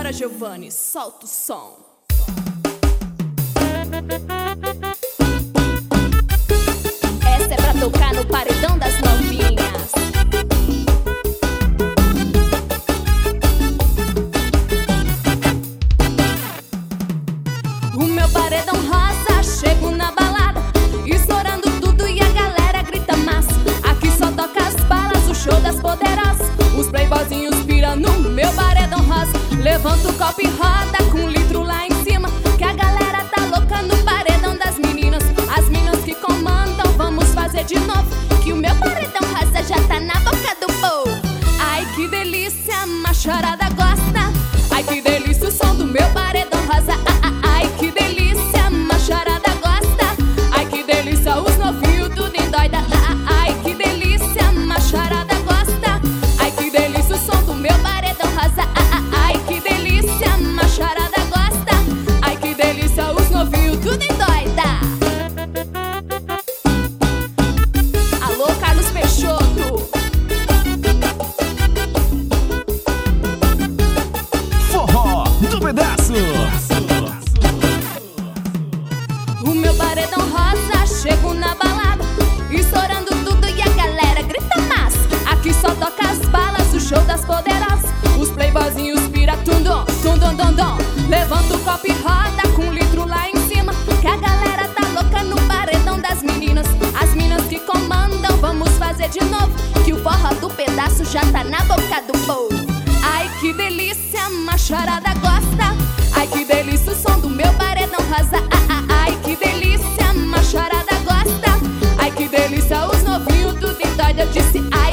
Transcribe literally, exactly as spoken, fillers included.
Bora, Giovanni, solta o som. Essa é pra tocar no paredão das novinhas. O meu paredão rosa, chego na balada, estourando tudo e a galera grita massa. Aqui só toca as balas, o show das poderosas. Os playboyzinhos pira no meu paredão rosa. Levanta o copo e roda com um litro lá em cima, que a galera tá louca no paredão das meninas. As meninas que comandam, vamos fazer de novo, que o meu paredão rosa já tá na boca do povo. Ai que delícia, a macharada gosta. Ai que delícia o som do meu paredão rosa. Ai que delícia, a macharada gosta. Ai que delícia, os novinhos tudo endoida. Ai que delícia, a macharada gosta. Ai que delícia o som do meu paredão rosa. Ai que delícia, a macharada gosta. Ai que delícia, os novinhos tudo endoida. Alô, Carlos Peixoto. Forró do pedaço. O meu paredão rosa, chego na balada, estourando tudo e a galera grita massa. Aqui só toca as balas, o show das poderosas. Os playboyzinhos pira tundum, tundum, dum, levanta o copo e roda com um litro lá em cima, que a galera tá louca no paredão das meninas. As meninas que comandam, vamos fazer de novo, que o forró do pedaço já tá na boca do povo. Ai que delícia, a macharada gosta. Ai que delícia o som do meu paredão rosa. Ai que delícia, a macharada gosta. Ai que delícia, os novinhos tudo endoida. Eu disse ai